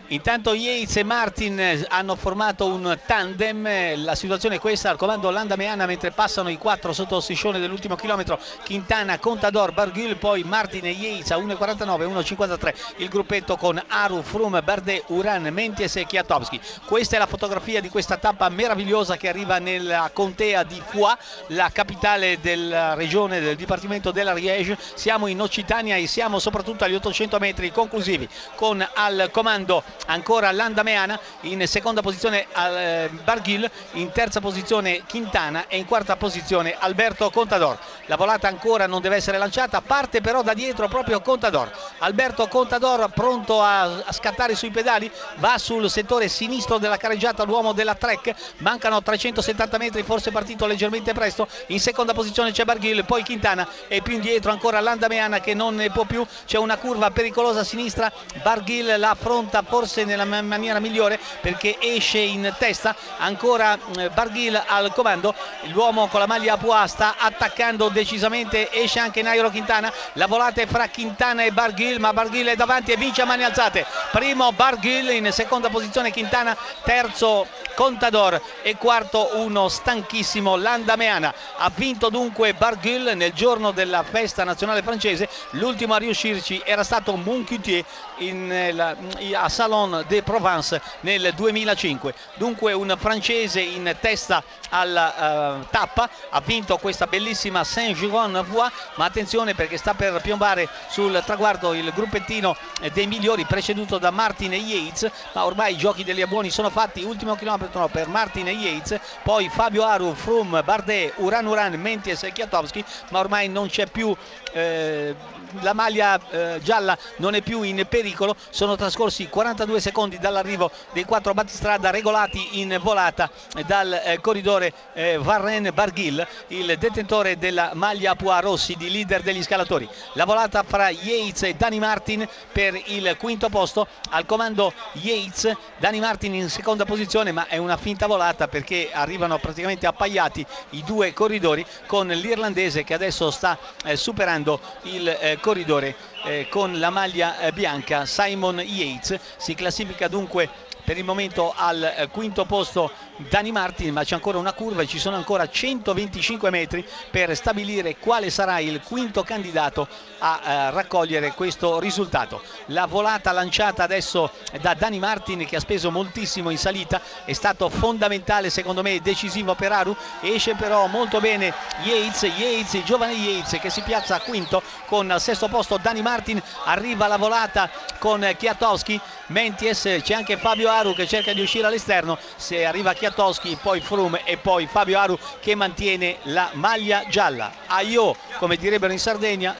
Intanto Yates e Martin hanno formato un tandem, la situazione è questa, al comando Landameana mentre passano i 4 sotto striscione dell'ultimo chilometro, Quintana, Contador, Barguil, poi Martin e Yates a 1,49, 1,53 il gruppetto con Aru, Froome, Bardet, Uran, Menties e Kwiatkowski. Questa è la fotografia di questa tappa meravigliosa che arriva nella contea di Foix, la capitale della regione del dipartimento dell'Ariège. Siamo in Occitania e siamo soprattutto agli 800 metri conclusivi, con al comando ancora Landameana, in seconda posizione Barguil, in terza posizione Quintana e in quarta posizione Alberto Contador. La volata ancora non deve essere lanciata, parte però da dietro proprio Contador. Alberto Contador pronto a scattare sui pedali, va sul settore sinistro della careggiata l'uomo della Trek, mancano 370 metri, forse partito leggermente presto. In seconda posizione c'è Barguil, poi Quintana e più indietro ancora Landameana che non ne può più, c'è una curva pericolosa a sinistra, Barguil la affronta forse nella maniera migliore perché esce in testa, ancora Barguil al comando, l'uomo con la maglia a pois sta attaccando decisamente, esce anche Nairo Quintana, la volata è fra Quintana e Barguil, ma Barguil è davanti e vince a mani alzate. Primo Barguil, in seconda posizione Quintana, terzo Contador e quarto uno stanchissimo Landameana. Ha vinto dunque Barguil nel giorno della festa nazionale francese, l'ultimo a riuscirci era stato Moncoutier a Salon de Provence nel 2005. Dunque un francese in testa alla tappa, ha vinto questa bellissima Saint-Giron-Voix, ma attenzione perché sta per piombare sul traguardo il gruppettino dei migliori preceduto da Martin e Yates, ma ormai i giochi degli abbuoni sono fatti. Ultimo chilometro per Martin e Yates, poi Fabio Aru, Froome, Bardet, Uran, Menties e Kwiatkowski, ma ormai non c'è più la maglia gialla, non è più in pericolo. Sono trascorsi 42 secondi dall'arrivo dei 4 battistrada regolati in volata dal corridore Varenne Barguil, il detentore della maglia a pois rossi di leader degli scalatori. La volata fra Yates e Dani Martin per il quinto posto, al comando Yates, Dani Martin in seconda posizione, ma è una finta volata perché arrivano praticamente appaiati i due corridori, con l'irlandese che adesso sta superando il corridore con la maglia bianca Simon Yates. Si classifica dunque per il momento al quinto posto Dani Martin, ma c'è ancora una curva e ci sono ancora 125 metri per stabilire quale sarà il quinto candidato a raccogliere questo risultato. La volata lanciata adesso da Dani Martin, che ha speso moltissimo in salita, è stato fondamentale, secondo me decisivo per Aru. Esce però molto bene Yates, il giovane Yates che si piazza a quinto, con al sesto posto Dani Martin. Arriva la volata con Kwiatkowski, Menties, c'è anche Fabio Aru che cerca di uscire all'esterno, se arriva Kwiatkowski, poi Froome e poi Fabio Aru che mantiene la maglia gialla. Aio, come direbbero in Sardegna,